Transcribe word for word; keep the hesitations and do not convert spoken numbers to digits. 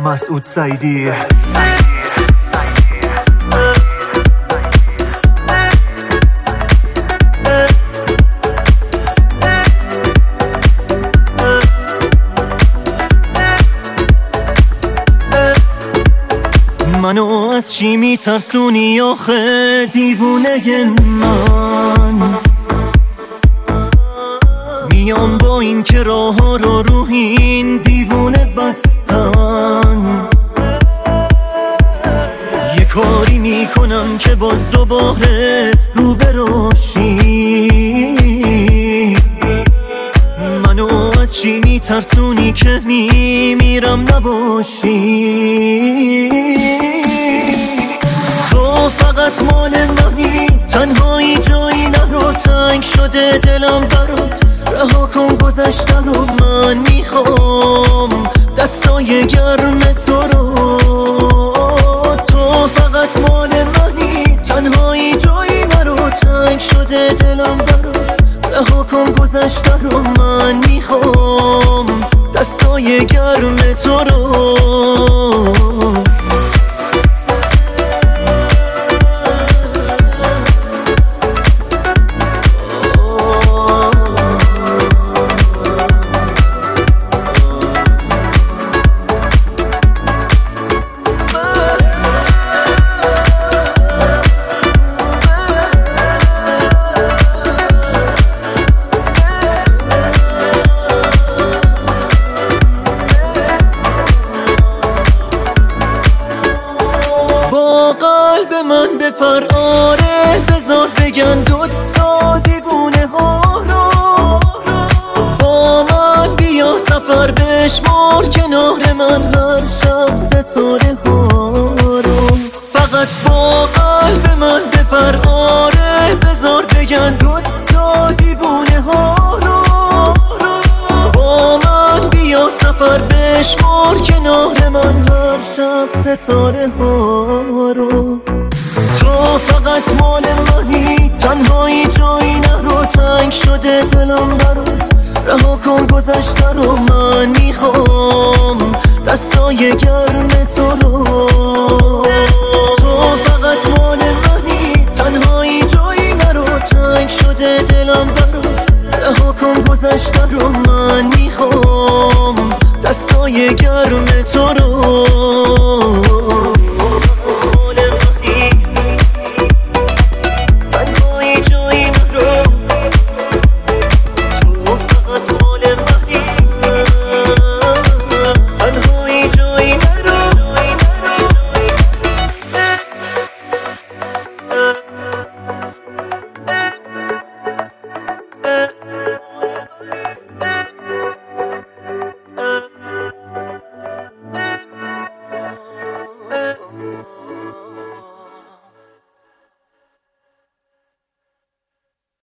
مسعود سعیدی. منو از چی میترسونی آخه دیوونه من؟ میام با این که راه ها رو روح این دیوونه بستن. یه کاری میکنم که باز دوباره رو براشی. منو از چی میترسونی که میمیرم نباشی؟ تو فقط مال منی، تنهایی جایی نرو، تنگ شده دلم برات، رها کن گذشته رو. من میخوام دستای گرم تو رو. تو فقط مال منی، تنهایی جایی نرو، تنگ شده دلم برات، رها کن گذشته رو. من میخوام دستای گرم تو رو. قلب من بپر، آره بذار بگن دوتا دیوونه ها رو. با من بیا سفر بشمار کنار من هر شب ستاره ها رو. فقط با قلب من بپر، آره بذار بگن دوتا دیوونه ها رو. با من بیا سفر بشمار کنار من هر شب ستاره ها رو. تو فقط مال منی، تنهایی جایی نرو، تنگ شده دلم برات، رها کن گذشته رو. من میخوام دستای گرم تو رو. تو فقط مال منی، تنهایی جایی نرو، تنگ شده دلم برات، رها کن گذشته رو. من میخوام دستای گرم تو رو.